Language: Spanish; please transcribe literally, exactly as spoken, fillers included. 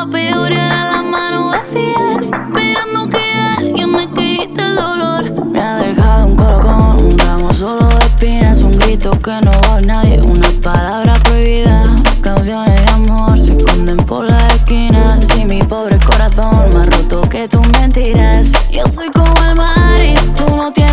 estaba peor y ahora las manos vacías, esperando que alguien me quite el dolor. Me ha dejado un colocón, un ramo solo de espinas, un grito que no va a nadie, una palabra prohibida. Canciones de amor se esconden por las esquinas. Si mi pobre corazón más roto que tus mentiras. Yo soy como el mar y tú no tienes